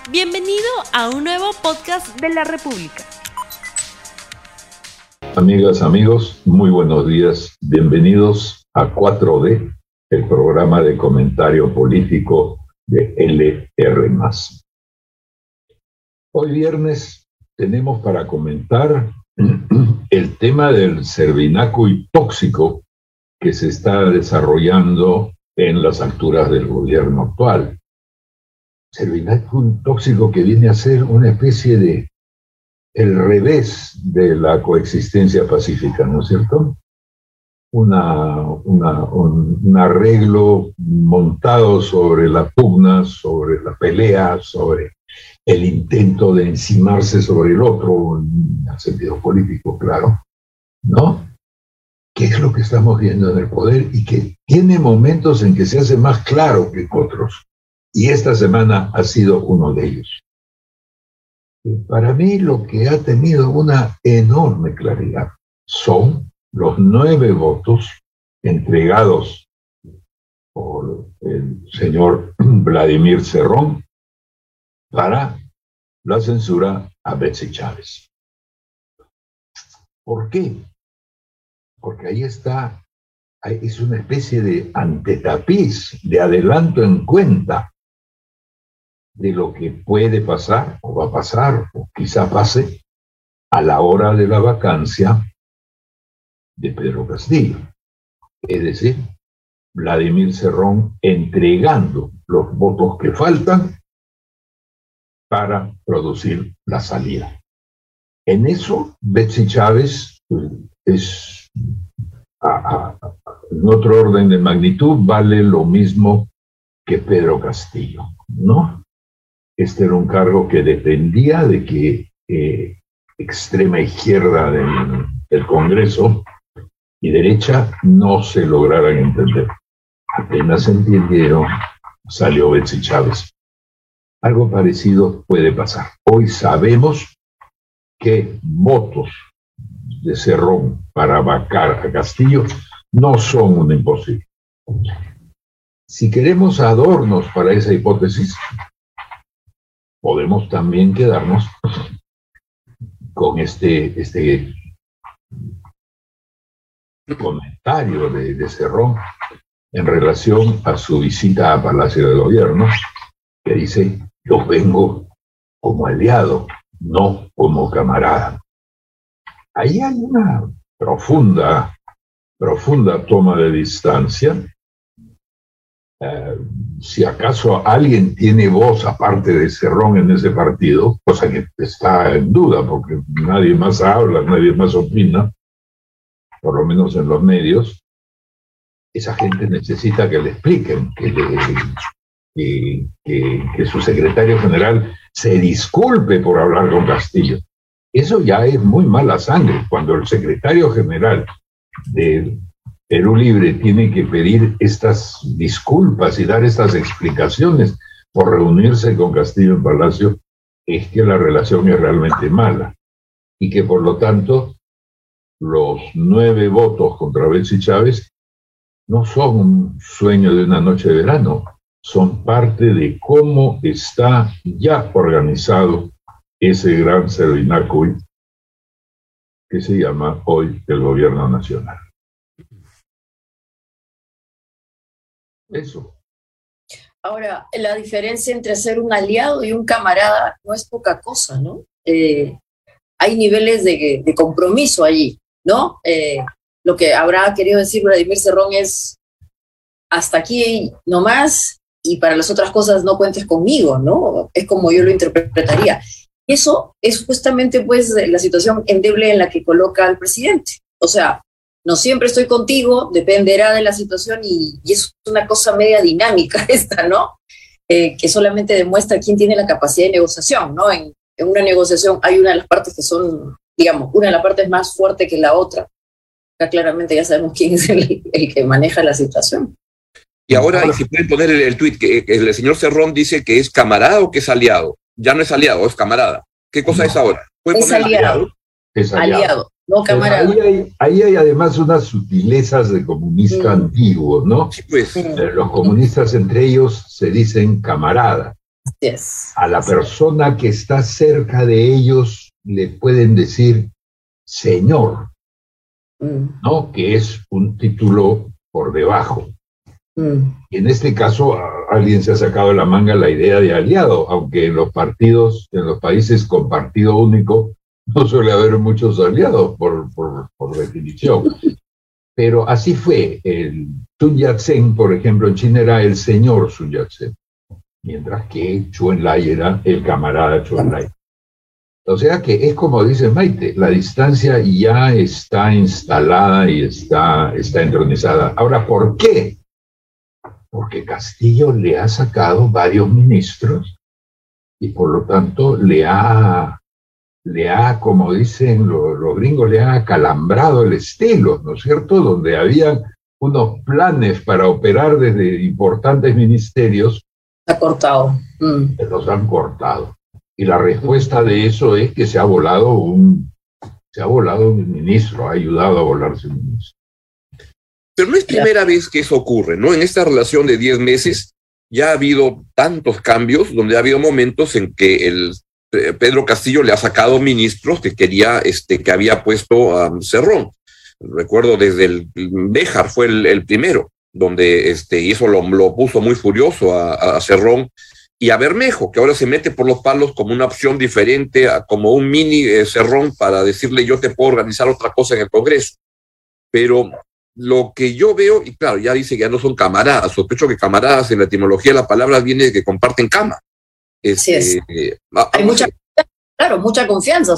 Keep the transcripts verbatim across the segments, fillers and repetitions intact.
Bienvenido a un nuevo podcast de la República. Amigas, amigos, muy buenos días. Bienvenidos a cuatro D, el programa de comentario político de L R más. Hoy viernes tenemos para comentar el tema del cervinacuy tóxico que se está desarrollando en las alturas del gobierno actual. Cervinacuy tóxico que viene a ser una especie de el revés de la coexistencia pacífica, ¿no es cierto? Una, una, un, un arreglo montado sobre la pugna, sobre la pelea, sobre el intento de encimarse sobre el otro, en el sentido político, claro, ¿no? ¿Qué es lo que estamos viendo en el poder y que tiene momentos en que se hace más claro que otros? Y esta semana ha sido uno de ellos. Para mí lo que ha tenido una enorme claridad son los nueve votos entregados por el señor Vladimir Cerrón para la censura a Betsy Chávez. ¿Por qué? Porque ahí está, es una especie de antetapiz, de adelanto en cuenta de lo que puede pasar, o va a pasar, o quizá pase, a la hora de la vacancia de Pedro Castillo. Es decir, Vladimir Cerrón entregando los votos que faltan para producir la salida. En eso, Betsy Chávez es, a, a, a, en otro orden de magnitud, vale lo mismo que Pedro Castillo, ¿no? Este era un cargo que dependía de que eh, extrema izquierda del, del Congreso y derecha no se lograran entender. Apenas se entendieron, salió Betsy Chávez. Algo parecido puede pasar. Hoy sabemos que votos de Cerrón para vacar a Castillo no son un imposible. Si queremos adornos para esa hipótesis, podemos también quedarnos con este, este comentario de, de Cerrón en relación a su visita a Palacio de Gobierno, que dice: yo vengo como aliado, no como camarada. Ahí hay una profunda, profunda toma de distancia. Uh, si acaso alguien tiene voz aparte de Cerrón en ese partido, cosa que está en duda porque nadie más habla, nadie más opina, por lo menos en los medios, esa gente necesita que le expliquen, que, le, que, que, que su secretario general se disculpe por hablar con Castillo. Eso ya es muy mala sangre. Cuando el secretario general de Perú Libre tiene que pedir estas disculpas y dar estas explicaciones por reunirse con Castillo en Palacio, es que la relación es realmente mala y que por lo tanto los nueve votos contra Betsy Chávez no son un sueño de una noche de verano, son parte de cómo está ya organizado ese gran cervinacuy que se llama hoy el Gobierno Nacional. Eso. Ahora, la diferencia entre ser un aliado y un camarada no es poca cosa, ¿no? Eh, hay niveles de, de compromiso allí, ¿no? Eh, lo que habrá querido decir Vladimir Cerrón es hasta aquí nomás y para las otras cosas no cuentes conmigo, ¿no? Es como yo lo interpretaría. Eso es justamente, pues, la situación endeble en la que coloca al presidente. O sea, no siempre estoy contigo, dependerá de la situación y, y es una cosa media dinámica esta, ¿no? Eh, que solamente demuestra quién tiene la capacidad de negociación, ¿no? En, en una negociación hay una de las partes que son, digamos, una de las partes más fuerte que la otra. Acá claramente ya sabemos quién es el, el que maneja la situación. Y ahora, ahora si pueden poner el, el tuit, que el señor Cerrón dice que es camarada o que es aliado. Ya no es aliado, es camarada. ¿Qué cosa no. es ahora? Es aliado. aliado. Es aliado. aliado. No, camarada. Ahí hay, ahí hay además unas sutilezas de comunista mm. antiguo, ¿no? Sí, pues. Los comunistas entre ellos se dicen camarada. Yes. A la persona que está cerca de ellos le pueden decir señor, mm. ¿no? Que es un título por debajo. Mm. Y en este caso a, alguien se ha sacado de la manga la idea de aliado, aunque en los partidos, en los países con partido único, no suele haber muchos aliados por, por, por definición. Pero así fue. El Sun Yat-sen, por ejemplo, en China era el señor Sun Yat-sen, mientras que Zhou Enlai era el camarada Zhou Enlai. O sea que es como dice Maite, la distancia ya está instalada y está, está entronizada. Ahora, ¿por qué? Porque Castillo le ha sacado varios ministros y por lo tanto le ha, le ha como dicen los, los gringos, le ha acalambrado el estilo, ¿no es cierto? Donde había unos planes para operar desde importantes ministerios. Ha cortado. Mm. Los han cortado. Y la respuesta de eso es que se ha volado un, se ha volado un ministro, ha ayudado a volarse un ministro. Pero no es primera vez que eso ocurre, ¿no? En esta relación de diez meses ya ha habido tantos cambios donde ha habido momentos en que el eh, Pedro Castillo le ha sacado ministros que quería, este, que había puesto a um, Cerrón. Recuerdo desde el Béjar fue el, el primero, donde este, y eso lo, lo puso muy furioso a, a Cerrón y a Bermejo, que ahora se mete por los palos como una opción diferente, a, como un mini eh, Cerrón para decirle yo te puedo organizar otra cosa en el Congreso. Pero lo que yo veo, y claro, ya dice que ya no son camaradas, sospecho que camaradas en la etimología de la palabra viene de que comparten cama. Este, sí, es. Eh, Hay mucha, claro, mucha confianza,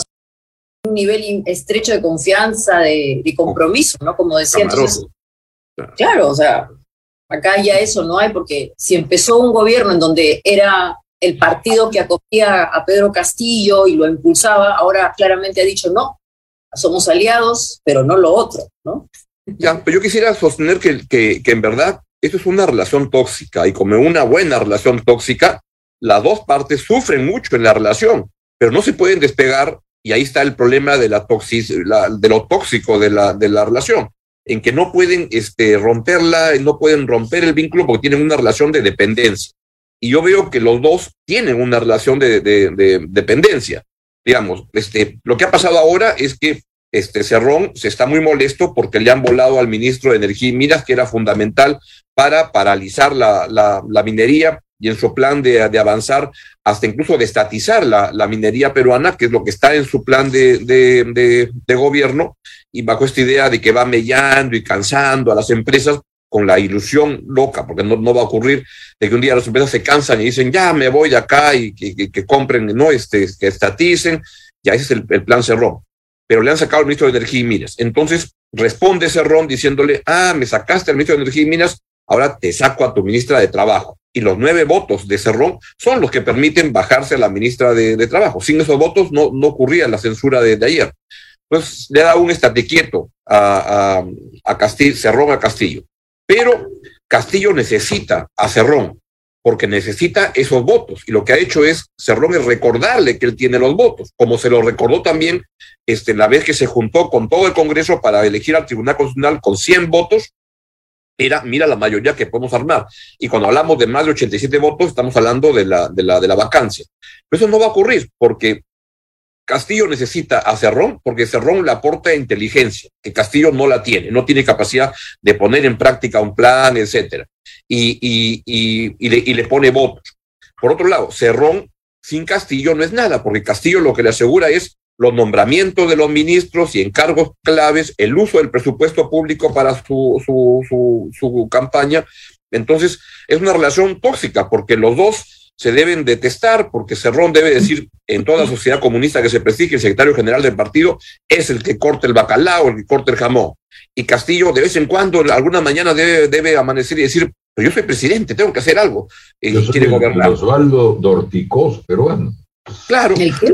un nivel estrecho de confianza, de, de compromiso, ¿no? Como decía, entonces, claro. claro, o sea, acá ya eso no hay, porque si empezó un gobierno en donde era el partido que acogía a Pedro Castillo y lo impulsaba, ahora claramente ha dicho no, somos aliados, pero no lo otro, ¿no? Ya, pero yo quisiera sostener que, que, que en verdad esto es una relación tóxica y como una buena relación tóxica, las dos partes sufren mucho en la relación, pero no se pueden despegar y ahí está el problema de, la toxic, la, de lo tóxico de la, de la relación, en que no pueden este, romperla, no pueden romper el vínculo porque tienen una relación de dependencia. Y yo veo que los dos tienen una relación de, de, de dependencia. Digamos, este, lo que ha pasado ahora es que Este Cerrón se está muy molesto porque le han volado al ministro de Energía y Minas, que era fundamental para paralizar la, la, la minería y en su plan de, de avanzar hasta incluso de estatizar la, la minería peruana, que es lo que está en su plan de, de, de, de gobierno, y bajo esta idea de que va mellando y cansando a las empresas con la ilusión loca, porque no, no va a ocurrir, de que un día las empresas se cansan y dicen ya me voy de acá y que, que, que compren, no, este, que estaticen, ya ese es el, el plan Cerrón. Pero le han sacado al ministro de Energía y Minas. Entonces responde Cerrón diciéndole, ah, me sacaste al ministro de Energía y Minas, ahora te saco a tu ministra de Trabajo. Y los nueve votos de Cerrón son los que permiten bajarse a la ministra de, de Trabajo. Sin esos votos no, no ocurría la censura de, de ayer. Entonces le da un estate quieto a, a, a Castillo, Cerrón a Castillo. Pero Castillo necesita a Cerrón, porque necesita esos votos, y lo que ha hecho es Cerrón es recordarle que él tiene los votos, como se lo recordó también este, la vez que se juntó con todo el Congreso para elegir al Tribunal Constitucional con cien votos, era, mira la mayoría que podemos armar, y cuando hablamos de más de ochenta y siete votos, estamos hablando de la, de la, de la vacancia. Pero eso no va a ocurrir, porque Castillo necesita a Cerrón, porque Cerrón le aporta inteligencia, que Castillo no la tiene, no tiene capacidad de poner en práctica un plan, etcétera. Y, y, y, y, le, y le pone votos. Por otro lado, Cerrón sin Castillo no es nada, porque Castillo lo que le asegura es los nombramientos de los ministros y encargos claves, el uso del presupuesto público para su, su, su, su campaña. Entonces, es una relación tóxica, porque los dos se deben detestar, porque Cerrón debe decir en toda sociedad comunista que se prestigie, el secretario general del partido es el que corta el bacalao, el que corta el jamón. Y Castillo de vez en cuando, alguna mañana debe, debe amanecer y decir, pero yo soy presidente, tengo que hacer algo. Y yo soy quiere el, gobernar. Osvaldo Dorticós peruano. Claro.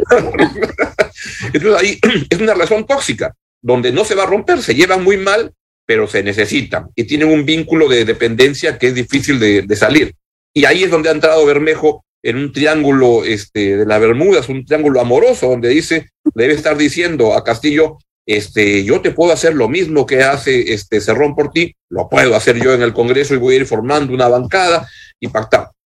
Entonces ahí es una relación tóxica, donde no se va a romper, se llevan muy mal, pero se necesitan y tienen un vínculo de dependencia que es difícil de, de salir. Y ahí es donde ha entrado Bermejo en un triángulo este, de las Bermudas, un triángulo amoroso, donde dice, debe estar diciendo a Castillo, este, yo te puedo hacer lo mismo que hace este Cerrón por ti, lo puedo hacer yo en el Congreso y voy a ir formando una bancada y pactar.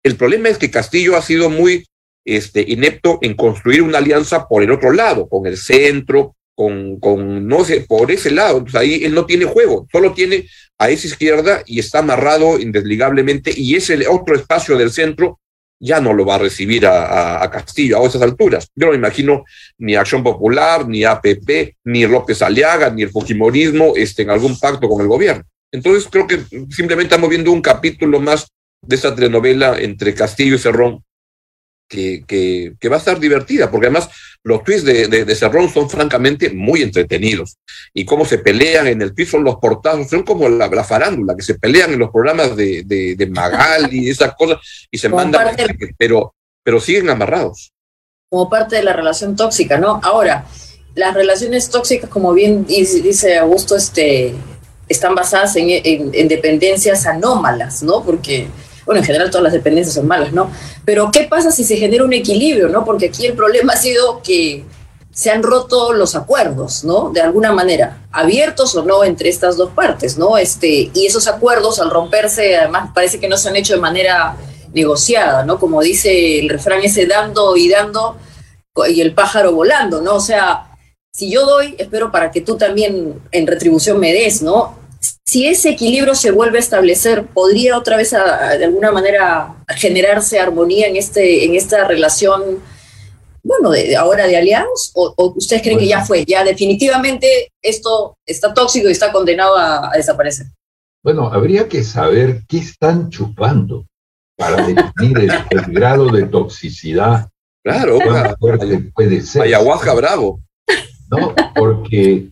El problema es que Castillo ha sido muy este, inepto en construir una alianza por el otro lado, con el centro, con, con no sé, por ese lado. Entonces ahí él no tiene juego, solo tiene a esa izquierda y está amarrado indesligablemente, y ese otro espacio del centro ya no lo va a recibir a, a, a Castillo a esas alturas. Yo no me imagino ni Acción Popular, ni A P P, ni López Aliaga, ni el fujimorismo este, en algún pacto con el gobierno. Entonces creo que simplemente estamos viendo un capítulo más de esa telenovela entre Castillo y Cerrón, que, que, que va a estar divertida, porque además los tweets de, de, de Cerrón son francamente muy entretenidos, y cómo se pelean en el tweet, son los portazos, son como la, la farándula, que se pelean en los programas de, de, de Magali y esas cosas, y se como mandan, parte, pero, pero siguen amarrados. Como parte de la relación tóxica, ¿no? Ahora, las relaciones tóxicas, como bien dice Augusto, este, están basadas en, en, en dependencias anómalas, ¿no? Porque bueno, en general todas las dependencias son malas, ¿no? Pero ¿qué pasa si se genera un equilibrio, ¿no? Porque aquí el problema ha sido que se han roto los acuerdos, ¿no? De alguna manera, abiertos o no entre estas dos partes, ¿no? Este, y esos acuerdos, al romperse, además parece que no se han hecho de manera negociada, ¿no? Como dice el refrán ese, dando y dando, y el pájaro volando, ¿no? O sea, si yo doy, espero para que tú también en retribución me des, ¿no? Si ese equilibrio se vuelve a establecer, ¿podría otra vez a, a, de alguna manera generarse armonía en, este, en esta relación, bueno, de, de ahora de aliados? ¿O, o ustedes creen bueno, que ya fue, ya definitivamente esto está tóxico y está condenado a, a desaparecer? Bueno, habría que saber qué están chupando para definir el, el grado de toxicidad. Claro, cuán fuerte puede ser. Ayahuasca bravo. No, porque,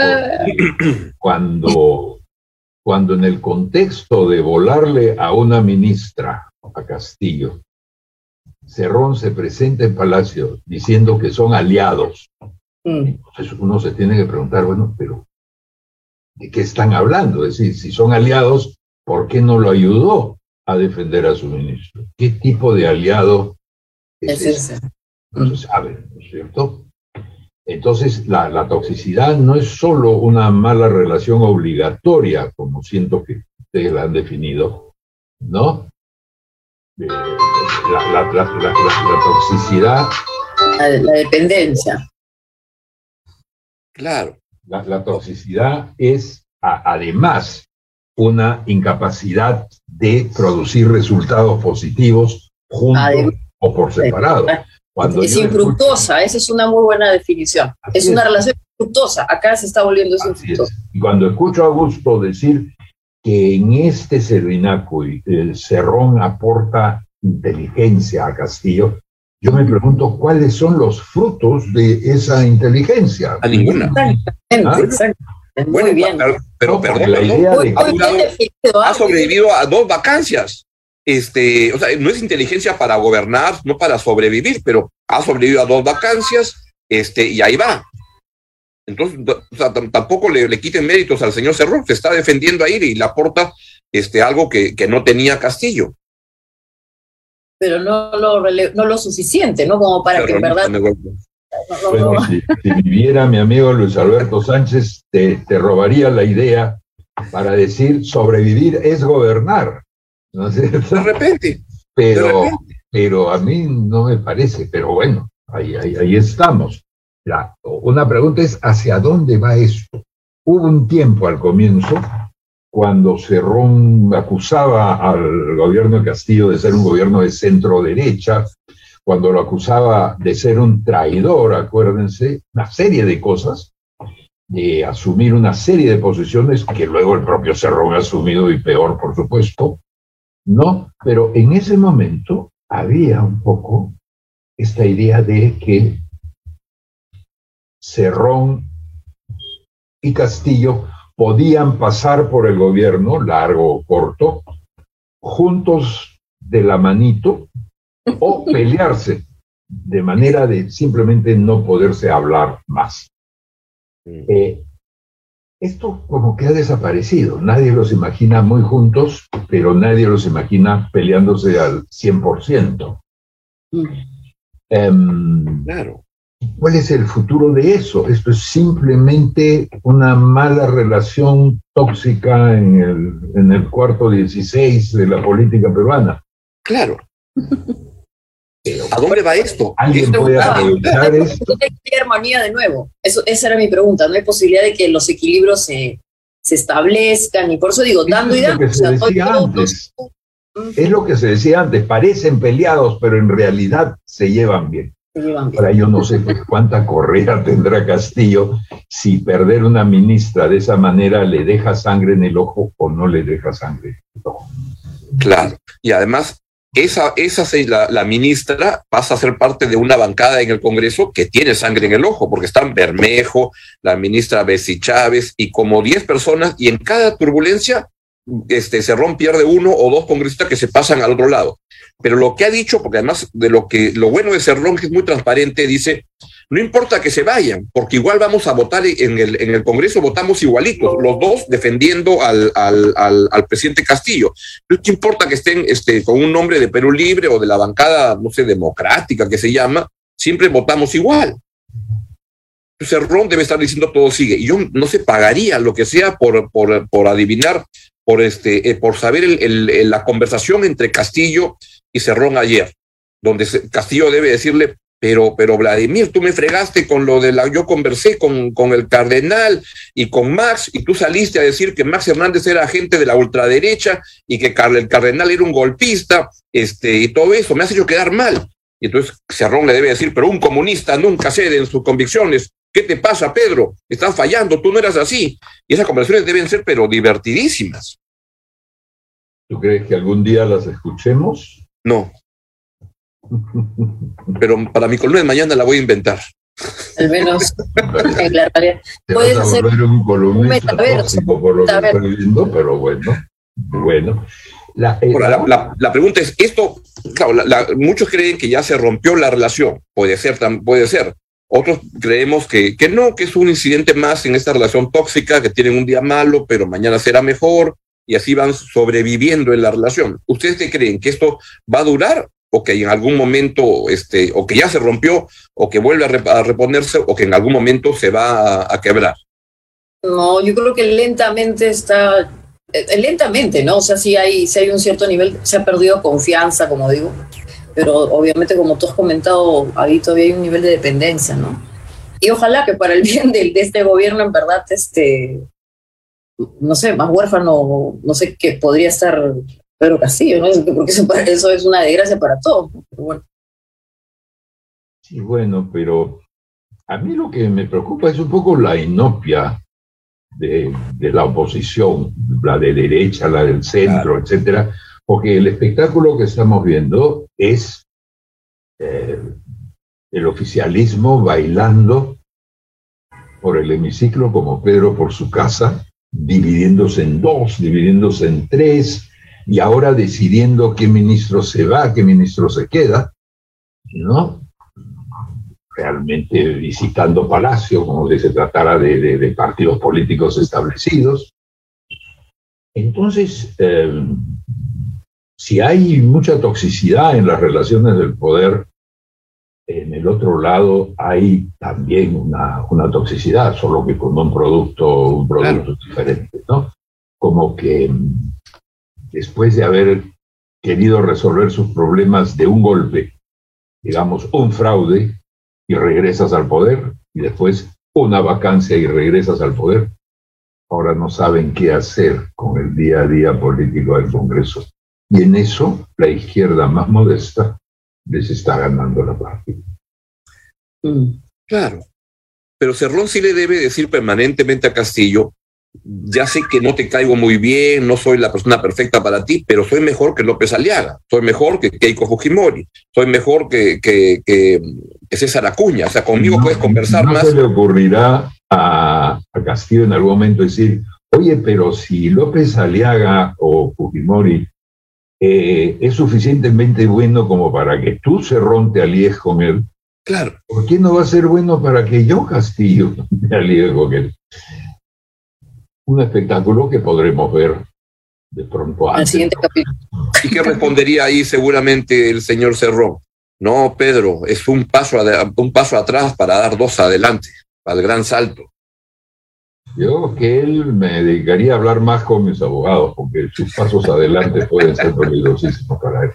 porque cuando, cuando en el contexto de volarle a una ministra, a Castillo, Cerrón se presenta en Palacio diciendo que son aliados, mm. entonces uno se tiene que preguntar, bueno, pero ¿de qué están hablando? Es decir, si son aliados, ¿por qué no lo ayudó a defender a su ministro? ¿Qué tipo de aliado es, es ese? No se sabe, ¿no es cierto? Entonces, la, la toxicidad no es solo una mala relación obligatoria, como siento que ustedes la han definido, ¿no? Eh, la, la, la, la, la, la toxicidad... La, la dependencia. Claro. La, la toxicidad es, a, además, una incapacidad de producir resultados positivos juntos además, o por separado. Cuando es infructuosa, escucho, esa es una muy buena definición. Es, es una relación infructuosa, acá se está volviendo eso infructuosa. Y cuando escucho a Augusto decir que en este Cervinacuy el Cerrón aporta inteligencia a Castillo, yo me pregunto cuáles son los frutos de esa inteligencia. A ninguna. Exactamente, ¿Ah? exactamente. Muy bueno, bien. Pero, pero no, perdón, la idea no, de ha, durado, ha sobrevivido a dos vacancias. Este, o sea, no es inteligencia para gobernar, no para sobrevivir, pero ha sobrevivido a dos vacancias, este, y ahí va. Entonces, o sea, tampoco le, le quiten méritos al señor Cerrón, se está defendiendo ahí y le aporta este, algo que, que no tenía Castillo. Pero no lo, no lo suficiente, ¿no? Como para pero que en verdad... No, no, bueno, no. Si, si viviera mi amigo Luis Alberto Sánchez, te, te robaría la idea para decir sobrevivir es gobernar. ¿No es cierto? De repente. Pero, de repente. pero a mí no me parece, pero bueno, ahí, ahí, ahí estamos. La, una pregunta es, ¿hacia dónde va esto? Hubo un tiempo al comienzo, cuando Cerrón acusaba al gobierno de Castillo de ser un gobierno de centro-derecha, cuando lo acusaba de ser un traidor, acuérdense, una serie de cosas, de asumir una serie de posiciones que luego el propio Cerrón ha asumido, y peor, por supuesto. No, pero en ese momento había un poco esta idea de que Cerrón y Castillo podían pasar por el gobierno, largo o corto, juntos de la manito, o pelearse de manera de simplemente no poderse hablar más. Eh, Esto como que ha desaparecido. Nadie los imagina muy juntos, pero nadie los imagina peleándose al cien por ciento. Mm. Um, claro. ¿Cuál es el futuro de eso? Esto es simplemente una mala relación tóxica en el, en el cuarto dieciséis de la política peruana. Claro. Pero, ¿a dónde va esto? ¿alguien Esto- puede Ah, aprovechar esto? ¿Hay armonía de nuevo? Eso, esa era mi pregunta. No hay posibilidad de que los equilibrios se, se establezcan, y por eso digo, dando y Eso es lo dando. que O sea, se todo- decía todo- antes. todo- Es lo que se decía antes, parecen peleados, pero en realidad se llevan bien. se llevan bien. Ahora yo no sé pues, cuánta correa tendrá Castillo si perder una ministra de esa manera le deja sangre en el ojo o no le deja sangre en el ojo. Claro. Y además, esa, esa se- la, la ministra pasa a ser parte de una bancada en el Congreso que tiene sangre en el ojo, porque están Bermejo, la ministra Betsy Chávez y como diez personas, y en cada turbulencia este, Cerrón pierde uno o dos congresistas que se pasan al otro lado. Pero lo que ha dicho, porque además de lo que lo bueno de Cerrón, que es muy transparente, dice, no importa que se vayan, porque igual vamos a votar en el, en el Congreso, votamos igualitos, los dos defendiendo al, al, al, al presidente Castillo. No ¿Qué importa que estén este, con un nombre de Perú Libre o de la bancada, no sé, democrática que se llama? Siempre votamos igual. Cerrón debe estar diciendo todo sigue. Y yo no sé, pagaría lo que sea por, por, por adivinar, por, este, eh, por saber el, el, el, la conversación entre Castillo y Cerrón ayer, donde Castillo debe decirle, pero, pero Vladimir, tú me fregaste con lo de la, yo conversé con, con el cardenal y con Max, y tú saliste a decir que Max Hernández era agente de la ultraderecha y que el cardenal era un golpista, este, y todo eso, me has hecho quedar mal. Y entonces Cerrón le debe decir, pero un comunista nunca cede en sus convicciones. ¿Qué te pasa, Pedro? Estás fallando, tú no eras así. Y esas conversaciones deben ser, pero divertidísimas. ¿Tú crees que algún día las escuchemos? No. Pero para mi columna de mañana la voy a inventar. Al menos aclarar. Te Puedes vas a hacer volver un un columnista metaverso, tóxico por lo que metaverso. estoy viendo, pero bueno, bueno. La, eh, Ahora, la, la, la pregunta es, esto, claro, la, la, muchos creen que ya se rompió la relación, puede ser, puede ser. Otros creemos que, que no, que es un incidente más en esta relación tóxica, que tienen un día malo, pero mañana será mejor, y así van sobreviviendo en la relación. ¿Ustedes qué creen? ¿Que esto va a durar? ¿O que en algún momento, este, o que ya se rompió, o que vuelve a, rep a reponerse, o que en algún momento se va a, a quebrar? No, yo creo que lentamente está, eh, lentamente, ¿no? O sea, sí hay, sí hay un cierto nivel, se ha perdido confianza, como digo, pero obviamente, como tú has comentado, ahí todavía hay un nivel de dependencia, ¿no? Y ojalá que para el bien de, de este gobierno, en verdad, este, no sé, más huérfano, no sé qué podría estar Pedro Castillo, ¿no? Porque eso, eso es una desgracia para todos, ¿no? Pero bueno. Sí, bueno, pero a mí lo que me preocupa es un poco la inopia de, de la oposición, la de derecha, la del centro, claro, etcétera, porque el espectáculo que estamos viendo es eh, el oficialismo bailando por el hemiciclo como Pedro por su casa, dividiéndose en dos, dividiéndose en tres, y ahora decidiendo qué ministro se va, qué ministro se queda, ¿no? Realmente visitando Palacio, como si se tratara de, de, de partidos políticos establecidos. Entonces, eh, si hay mucha toxicidad en las relaciones del poder, en el otro lado hay también una, una toxicidad, solo que con un producto, un producto claro, diferente, ¿no? Como que después de haber querido resolver sus problemas de un golpe, digamos, un fraude, y regresas al poder, y después una vacancia y regresas al poder, ahora no saben qué hacer con el día a día político del Congreso. Y en eso, la izquierda más modesta les está ganando la partida. Mm, claro. Pero Cerrón sí le debe decir permanentemente a Castillo, ya sé que no te caigo muy bien, no soy la persona perfecta para ti, pero soy mejor que López Aliaga, soy mejor que Keiko Fujimori, soy mejor que, que, que, que César Acuña, o sea, conmigo no, puedes conversar no más. ¿No se le ocurrirá a, a Castillo en algún momento decir, oye, pero si López Aliaga o Fujimori eh, es suficientemente bueno como para que tú, Cerrón, te alíes con él, claro, ¿por qué no va a ser bueno para que yo, Castillo, me alíe con él? Un espectáculo que podremos ver de pronto antes. El siguiente capítulo. ¿Y qué respondería ahí seguramente el señor Cerrón? No, Pedro, es un paso, un paso atrás para dar dos adelante, al gran salto. Yo que él me dedicaría a hablar más con mis abogados, porque sus pasos adelante pueden ser peligrosísimos para él.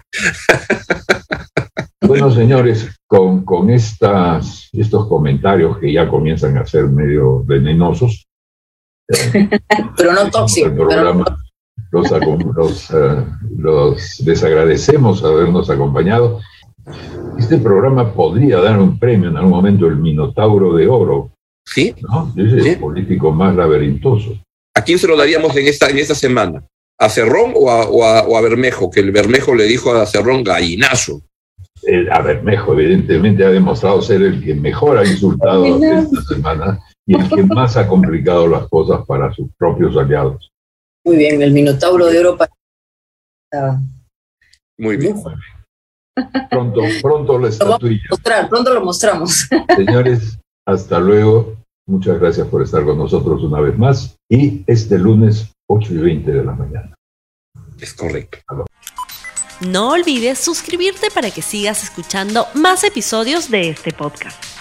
Bueno, señores, con, con estas, estos comentarios que ya comienzan a ser medio venenosos, eh, pero no tóxicos. Pero... Los, los, uh, los desagradecemos habernos acompañado. Este programa podría dar un premio en algún momento, el Minotauro de Oro. Sí. ¿No? Es el ¿Sí? político más laberintoso. ¿A quién se lo daríamos en esta, en esta semana? ¿A Cerrón o a, o, a, o a Bermejo? Que el Bermejo le dijo a Cerrón gallinazo. El, a Bermejo, evidentemente, ha demostrado ser el que mejor ha insultado esta semana y el que más ha complicado las cosas para sus propios aliados. Muy bien, el Minotauro de Oro para... Muy bien. Pronto, pronto la estatuilla. Mostrar, pronto lo mostramos. Señores, hasta luego. Muchas gracias por estar con nosotros una vez más. Y este lunes, ocho y veinte de la mañana. Es correcto. No olvides suscribirte para que sigas escuchando más episodios de este podcast.